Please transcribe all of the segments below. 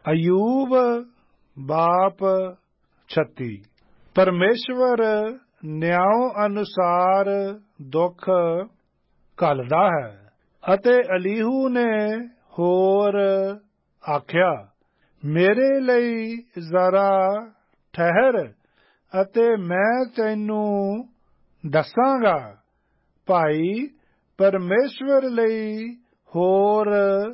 ਅਯੂਬ ਬਾਪ 36। ਪਰਮੇਸ਼ਵਰ ਨਿਆਂ ਅਨੁਸਾਰ ਦੁੱਖ ਘੱਲਦਾ ਹੈ। ਅਤੇ ਅਲੀਹੂ ਨੇ ਹੋਰ ਆਖਿਆ, ਮੇਰੇ ਲਈ ਜ਼ਰਾ ਠਹਿਰ ਅਤੇ ਮੈਂ ਤੈਨੂੰ ਦੱਸਾਂਗਾ। ਭਾਈ ਪਰਮੇਸ਼ਵਰ ਲਈ ਹੋਰ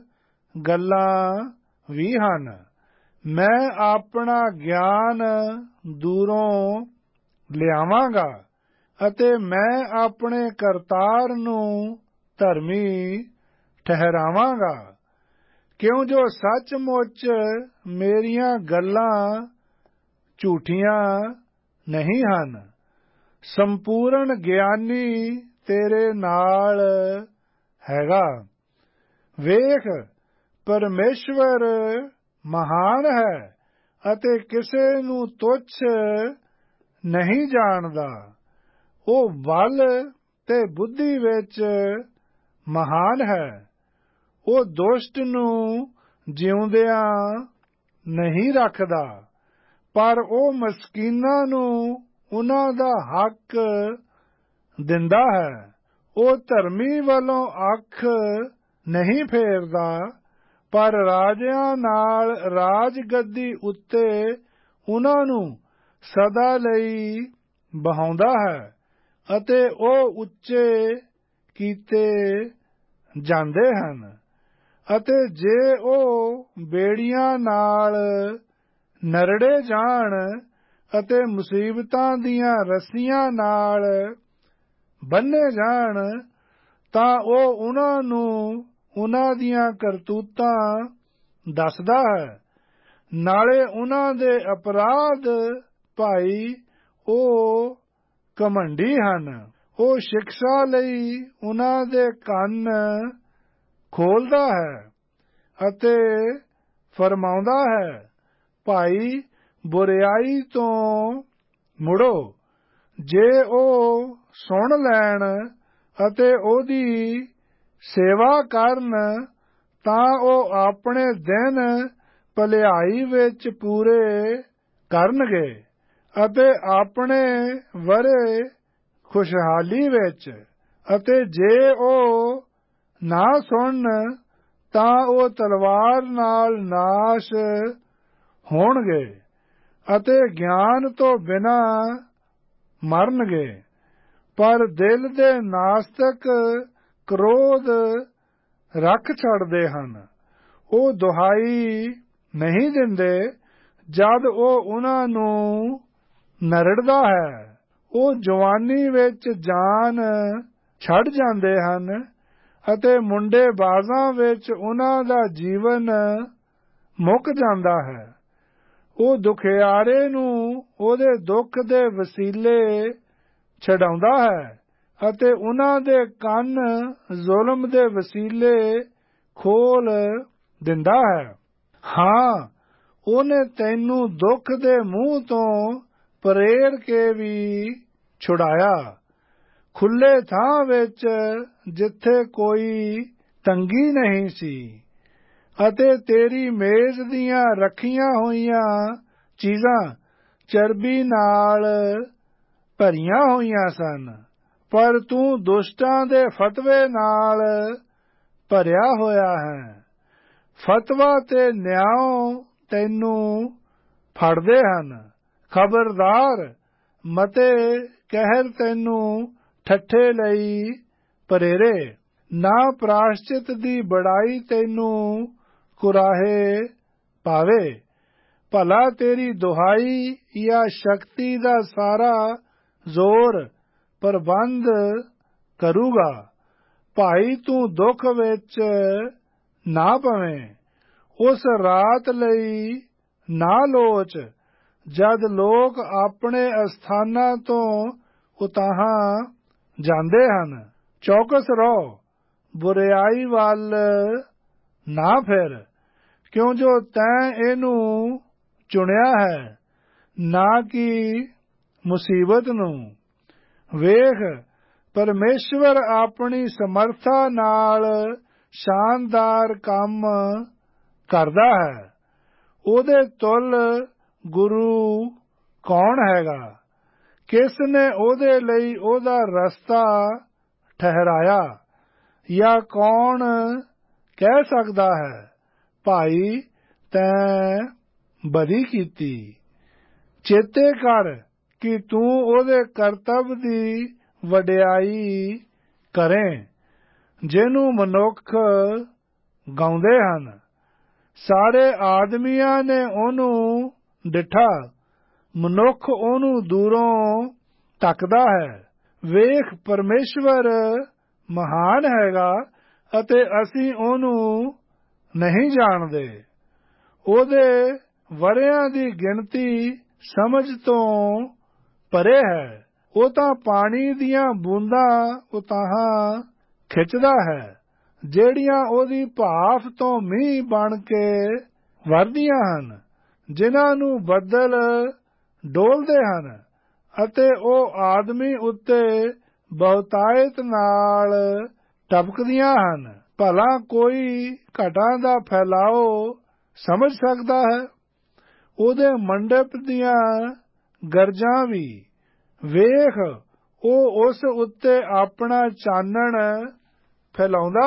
ਗੱਲਾਂ ਵੀ ਹਨ। ਮੈਂ ਆਪਣਾ ਗਿਆਨ ਦੂਰੋਂ ਲਿਆਵਾਂਗਾ ਅਤੇ ਮੈਂ ਆਪਣੇ ਕਰਤਾਰ ਨੂੰ ਧਰਮੀ ਠਹਿਰਾਵਾਂਗਾ, ਕਿਉਂ ਜੋ ਸੱਚਮੁੱਚ ਮੇਰੀਆਂ ਗੱਲਾਂ ਝੂਠੀਆਂ ਨਹੀਂ ਹਨ। ਸੰਪੂਰਨ ਗਿਆਨੀ ਤੇਰੇ ਨਾਲ ਹੈਗਾ। ਵੇਖ, ਪਰਮੇਸ਼ਵਰ ਮਹਾਨ ਹੈ ਅਤੇ ਕਿਸੇ ਨੂੰ ਤੁੱਛ ਨਹੀਂ ਜਾਣਦਾ। ਉਹ ਬਲ ਤੇ ਬੁੱਧੀ ਵਿੱਚ ਮਹਾਨ ਹੈ। ਉਹ ਦੁਸ਼ਟ ਨੂੰ ਜਿਉਂਦਿਆਂ ਨਹੀਂ ਰੱਖਦਾ, ਪਰ ਉਹ ਮਸਕੀਨਾਂ ਨੂੰ ਉਹਨਾਂ ਦਾ ਹੱਕ ਦਿੰਦਾ ਹੈ। ਉਹ ਧਰਮੀ ਵੱਲੋਂ ਅੱਖ ਨਹੀਂ ਫੇਰਦਾ, ਪਰ ਰਾਜਿਆਂ ਨਾਲ ਰਾਜਗੱਦੀ ਉੱਤੇ ਉਹਨਾਂ ਨੂੰ ਸਦਾ ਲਈ ਬਹਾਉਂਦਾ ਹੈ ਅਤੇ ਉਹ ਉੱਚੇ ਕੀਤੇ ਜਾਂਦੇ ਹਨ। ਅਤੇ ਜੇ ਉਹ ਬੇੜੀਆਂ ਨਾਲ ਨਰੜੇ ਜਾਣ ਅਤੇ ਮੁਸੀਬਤਾਂ ਦੀਆਂ ਰੱਸੀਆਂ ਨਾਲ ਬੰਨ੍ਹੇ ਜਾਣ, ਤਾਂ ਉਹ ਉਹਨਾਂ ਨੂੰ ਉਹਨਾਂ ਦੀਆਂ ਕਰਤੂਤਾਂ ਦੱਸਦਾ ਹੈ। ਨਾਲੇ ਉਹਨਾਂ ਦੇ ਅਪਰਾਧ ਭਾਈ ਉਹ ਘਮੰਡੀ ਹਨ। ਉਹ ਸਿਕਸ਼ਾ ਲਈ ਉਹਨਾਂ ਦੇ ਕੰਨ ਖੋਲ੍ਹਦਾ ਹੈ ਅਤੇ ਫਰਮਾਉਂਦਾ ਹੈ, ਭਾਈ ਬੁਰਿਆਈ ਤੋਂ ਮੁੜੋ। ਜੇ ਉਹ ਸੁਣ ਲੈਣ ਅਤੇ ਉਹਦੀ ਸੇਵਾ ਕਰਨ, ਤਾਂ ਉਹ ਆਪਣੇ ਦਿਨ ਭਲਾਈ ਵਿੱਚ ਪੂਰੇ ਕਰਨਗੇ ਅਤੇ ਆਪਣੇ ਵਰ੍ਹੇ ਖੁਸ਼ਹਾਲੀ ਵਿੱਚ। ਅਤੇ ਜੇ ਉਹ ਨਾ ਸੁਣਨ, ਤਾਂ ਉਹ ਤਲਵਾਰ ਨਾਲ ਨਾਸ਼ ਹੋਣਗੇ ਅਤੇ ਗਿਆਨ ਤੋਂ ਬਿਨਾਂ ਮਰਨਗੇ। ਪਰ ਦਿਲ ਦੇ ਨਾਸਤਕ ਕ੍ਰੋਧ ਰੱਖ ਛੱਡਦੇ ਹਨ। ਉਹ ਦੁਹਾਈ ਨਹੀਂ ਦਿੰਦੇ ਜਦ ਉਹ ਉਹਨਾਂ ਨੂੰ ਨਰੜਦਾ ਹੈ। ਉਹ ਜਵਾਨੀ ਵਿੱਚ ਜਾਨ ਛੱਡ ਜਾਂਦੇ ਹਨ ਅਤੇ ਮੁੰਡੇ ਬਾਜ਼ਾਂ ਵਿੱਚ ਉਹਨਾਂ ਦਾ ਜੀਵਨ ਮੁੱਕ ਜਾਂਦਾ ਹੈ। ਉਹ ਦੁਖਿਆਰੇ ਨੂੰ ਉਹਦੇ ਦੁੱਖ ਦੇ ਵਸੀਲੇ ਛਡਾਉਂਦਾ ਹੈ ਅਤੇ ਉਹਨਾਂ ਦੇ ਕੰਨ ਜ਼ੁਲਮ ਦੇ ਵਸੀਲੇ ਖੋਲ ਦਿੰਦਾ ਹੈ। ਹਾਂ, ਉਹਨੇ ਤੈਨੂੰ ਦੁੱਖ ਦੇ ਮੂੰਹ ਤੋਂ ਪ੍ਰੇਰ ਕੇ ਵੀ ਛੁਡਾਇਆ, ਖੁੱਲ੍ਹੇ ਥਾਂ ਵਿੱਚ ਜਿੱਥੇ ਕੋਈ ਤੰਗੀ ਨਹੀਂ ਸੀ। ਅਤੇ ਤੇਰੀ ਮੇਜ਼ ਦੀਆਂ ਰੱਖੀਆਂ ਹੋਈਆਂ ਚੀਜ਼ਾਂ ਚਰਬੀ ਨਾਲ ਭਰੀਆਂ ਹੋਈਆਂ ਸਨ, ਪਰ ਤੂੰ ਦੁਸ਼ਟਾਂ ਦੇ ਫਤਵੇ ਨਾਲ ਭਰਿਆ ਹੋਇਆ ਹੈ। ਫਤਵਾ ਤੇ ਨਿਆਂ ਤੈਨੂੰ ਫੜਦੇ ਹਨ। ਖਬਰਦਾਰ, ਮਤੇ ਕਹਿਰ ਤੈਨੂੰ ਠੱਠੇ ਲਈ ਪ੍ਰੇਰੇ। ਨਾ ਪ੍ਰਾਸ਼ਚਿਤ ਦੀ ਬੜਾਈ ਤੈਨੂੰ ਕੁਰਾਹੇ ਪਾਵੇ। ਭਲਾ ਤੇਰੀ ਦੁਹਾਈ ਜਾਂ ਸ਼ਕਤੀ ਦਾ ਸਾਰਾ ਜ਼ੋਰ ਪ੍ਰਬੰਧ ਕਰੂਗਾ। ਭਾਈ ਤੂੰ ਦੁੱਖ ਵਿੱਚ ਨਾ ਪਵੇਂ। ਉਸ ਰਾਤ ਲਈ ਨਾ ਲੋਚ ਜਦ ਲੋਕ ਆਪਣੇ ਅਸਥਾਨਾਂ ਤੋਂ ਉਤਾਂਹ ਜਾਂਦੇ ਹਨ। ਚੌਕਸ ਰਹੋ, ਬੁਰਿਆਈ ਵੱਲ ਨਾ ਫਿਰ, ਕਿਉਂ ਜੋ ਤੈਂ ਇਹਨੂੰ ਚੁਣਿਆ ਹੈ, ਨਾ ਕਿ ਮੁਸੀਬਤ ਨੂੰ। ਵੇਖ, ਪਰਮੇਸ਼ਵਰ ਆਪਣੀ ਸਮਰਥਾ ਨਾਲ ਸ਼ਾਨਦਾਰ ਕੰਮ ਕਰਦਾ ਹੈ। ਉਹਦੇ ਤੁਲ ਗੁਰੂ ਕੌਣ ਹੈਗਾ? ਕਿਸ ਨੇ ਉਹਦੇ ਲਈ ਉਹਦਾ ਰਸਤਾ ਠਹਿਰਾਇਆ? ਜਾਂ ਕੌਣ ਕਹਿ ਸਕਦਾ ਹੈ ਭਾਈ ਤੈਂ ਬਦੀ ਕੀਤੀ? ਚੇਤੇ ਕਰ ਕਿ ਤੂੰ ਉਹਦੇ ਕਰਤੱਵ ਦੀ ਵਡਿਆਈ ਕਰੇ, ਜਿਹਨੂੰ ਮਨੁੱਖ ਗਾਉਂਦੇ ਹਨ। ਸਾਰੇ ਆਦਮੀਆਂ ਨੇ ਉਹਨੂੰ ਡਿਠਾ, ਮਨੁੱਖ ਉਹਨੂੰ ਦੂਰੋਂ ਤੱਕਦਾ ਹੈ। ਵੇਖ, ਪਰਮੇਸ਼ਵਰ ਮਹਾਨ ਹੈਗਾ ਅਤੇ ਅਸੀਂ ਉਹਨੂੰ ਨਹੀਂ ਜਾਣਦੇ। ਉਹਦੇ ਵਰ੍ਹਿਆਂ ਦੀ ਗਿਣਤੀ ਸਮਝ ਤੋਂ ਪਰੇ ਹੈ। ਉਹ ਤਾਂ ਪਾਣੀ ਦੀਆਂ ਬੂੰਦਾਂ ਉਤਾਹਾਂ ਖਿੱਚਦਾ ਹੈ, ਜਿਹੜੀਆਂ ਉਹਦੀ ਭਾਫ਼ ਤੋਂ ਮੀਂਹ ਬਣ ਕੇ ਵਰਦੀਆਂ ਹਨ, ਜਿਨ੍ਹਾਂ ਨੂੰ ਬੱਦਲ ਡੋਲਦੇ ਹਨ ਅਤੇ ਉਹ ਆਦਮੀ ਉੱਤੇ ਬਹੁਤਾਇਤ ਨਾਲ ਟਪਕਦੀਆਂ ਹਨ। ਭਲਾ ਕੋਈ ਘਟਾਂ ਦਾ ਫੈਲਾਓ ਸਮਝ ਸਕਦਾ ਹੈ? ਉਹਦੇ ਮੰਡਪ ਦੀਆਂ ਗਰਜਾਂ ਵੀ ਵੇਖ, ਉਹ ਉਸ ਉੱਤੇ ਆਪਣਾ ਚਾਨਣ ਫੈਲਾਉਂਦਾ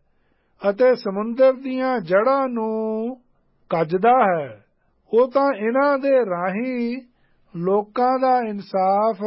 ਹੈ ਅਤੇ ਸਮੁੰਦਰ ਦੀਆਂ ਜੜ੍ਹਾਂ ਨੂੰ ਕੱਜਦਾ ਹੈ। ਉਹ ਤਾਂ ਇਹਨਾਂ ਦੇ ਰਾਹੀਂ ਲੋਕਾਂ ਦਾ ਇਨਸਾਫ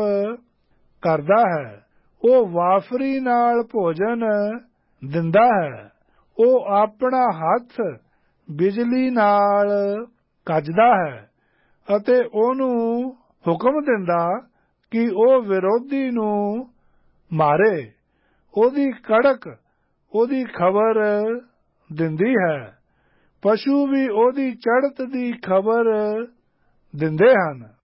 ਕਰਦਾ ਹੈ। ਉਹ ਵਾਫਰੀ ਨਾਲ ਭੋਜਨ ਦਿੰਦਾ ਹੈ। ਉਹ ਆਪਣਾ ਹੱਥ ਬਿਜਲੀ ਨਾਲ ਕੱਜਦਾ ਹੈ ਅਤੇ ਉਹਨੂੰ ਹੁਕਮ ਦਿੰਦਾ ਕਿ ਉਹ ਵਿਰੋਧੀ ਨੂੰ ਮਾਰੇ। ਉਹਦੀ ਕੜਕ ਉਹਦੀ ਖਬਰ ਦਿੰਦੀ ਹੈ। ਪਸ਼ੂ ਵੀ ਉਹਦੀ ਚੜ੍ਹਤ ਦੀ ਖਬਰ ਦਿੰਦੇ ਹਨ।